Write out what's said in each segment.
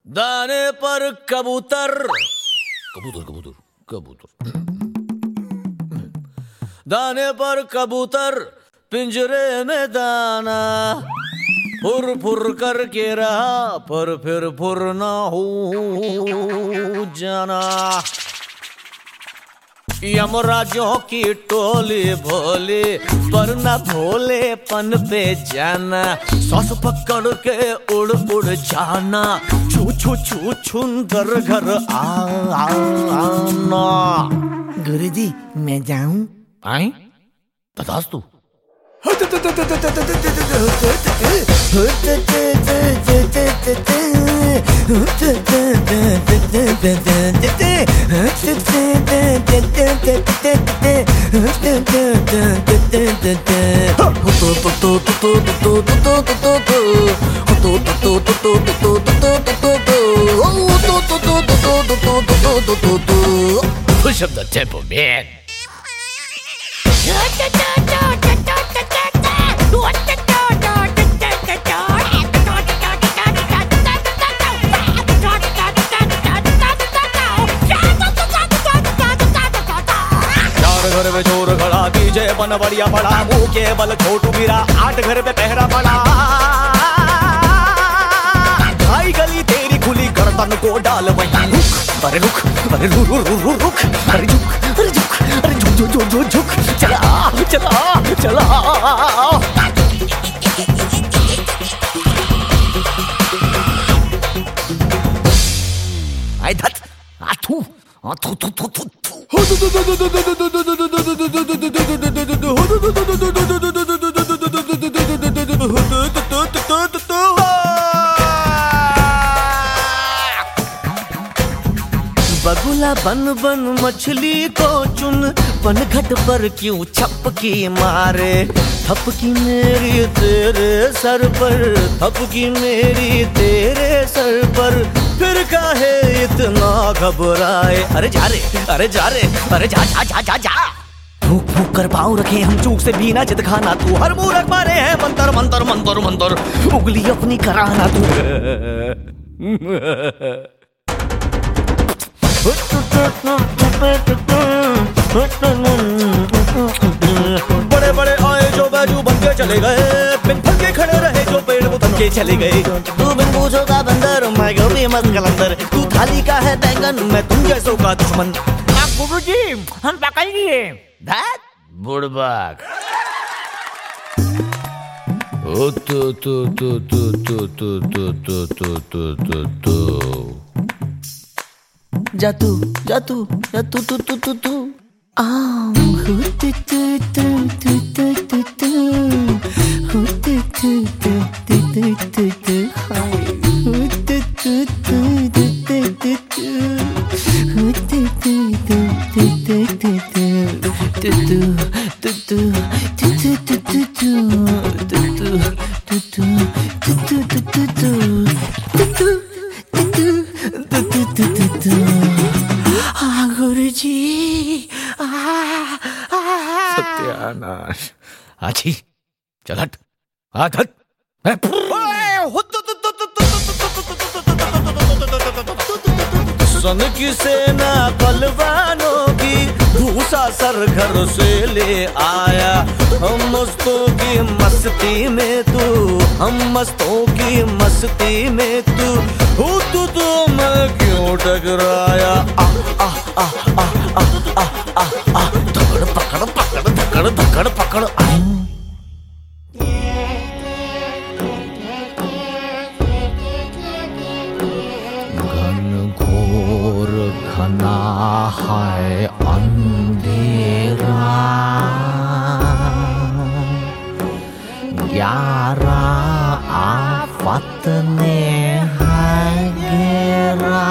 दाने पर कबूतर कबूतर कबूतर कबूतर दाने पर कबूतर पिंजरे में दाना फुर फुर करके रहा पर फिर फुर ना हो जाना। यमराजों की टोली भोली पर न भोलेपन पे जाना। सॉस पकड़ के उड़ उड़ जाना छू छू छू छुंदर घर आना। गुरुजी मैं जाऊं? आई बतास तू। Push up the tempo, man. घर में चोर खड़ा डीजे बन बढ़िया पड़ा मुंह के बल छोटू गिरा 8 घर पे पहरा पड़ा। भाई गली तेरी खुली गर्दन को डाल वहीं रुक अरे रुक अरे रुक रुक अरे झुक अरे झुक अरे झुक झुक झुक झुक झुक चला चला चला। आई धत आथू आथू थू थू थू बगुला बन बन मछली को चुन पनघट पर क्यों छपकी मारे। थपकी मेरी तेरे सर पर थपकी मेरी तेरे सर पर फिर काहे इतना घबराए। अरे जा रे अरे जा रे अरे जा जा जा जा जा। फूक फूक कर पाँव रखे हम चूक से भी ना जिद खाना तू। हर मूरख मारे हैं मंतर मंतर मंतर मंतर उंगली अपनी कराना तू। बड़े बड़े आए जो बाजू बन के चले गए बिन फल के खड़े रहे जो पेड़ वो बन के चले गए। तू बिन पूछो का बंदर मैं गोभी मत कलंदर तू थाली का है बैंगन मैं तुम जैसों का दुश्मन। गुरुजी हम पकड़ लिए दैट बुड़बाक। ओ तो तो तो तो तो तो तो तो तो तो तो तो जातू जातू जातू तू तू तू तू तू तू तू तू तू तू तू तू तू तू तू तू तू हाय तू तू तू तू तू तू गुरुजी सत्यानाश। आची चल हट हाथ हट। सन की सेना बलवानों की भूसा सर घर से ले आया। हम मस्तों की मस्ती में तू हम मस्तों की मस्ती में तू तो मैं क्यों टकराया। आ आ आ आ आ आ आ आ धकड़ पकड़ पकड़ धकड़ धकड़ पकड़। घोर घना है अंधेरा 11 आफत ने है घेरा।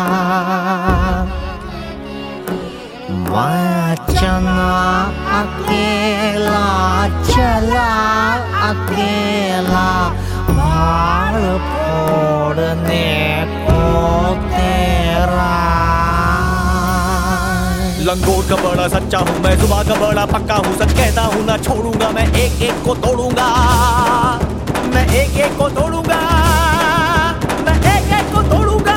मैं चना अकेला चला अकेला भाड़ फोड़ने को तेरा। लंगोट का बड़ा सच्चा हूँ मैं जुबान का बड़ा पक्का हूँ सच कहता हूँ ना छोड़ूंगा मैं एक एक को तोड़ूंगा मैं एक एक को तोड़ूंगा मैं एक एक को तोड़ूंगा।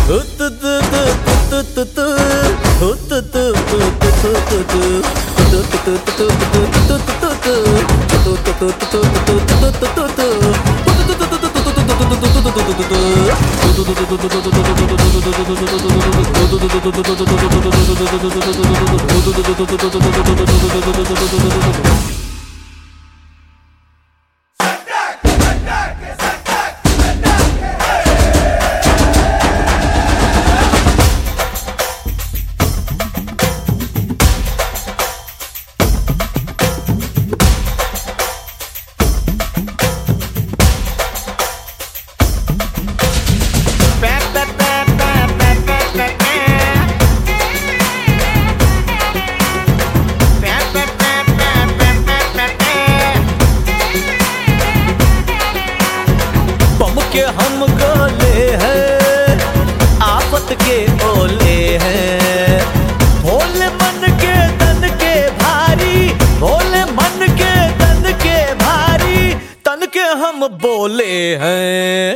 के हम गोले हैं, आफत के ओले हैं, भोले मन के तन के भारी, भोले मन के तन के भारी, तन के हम बोले हैं।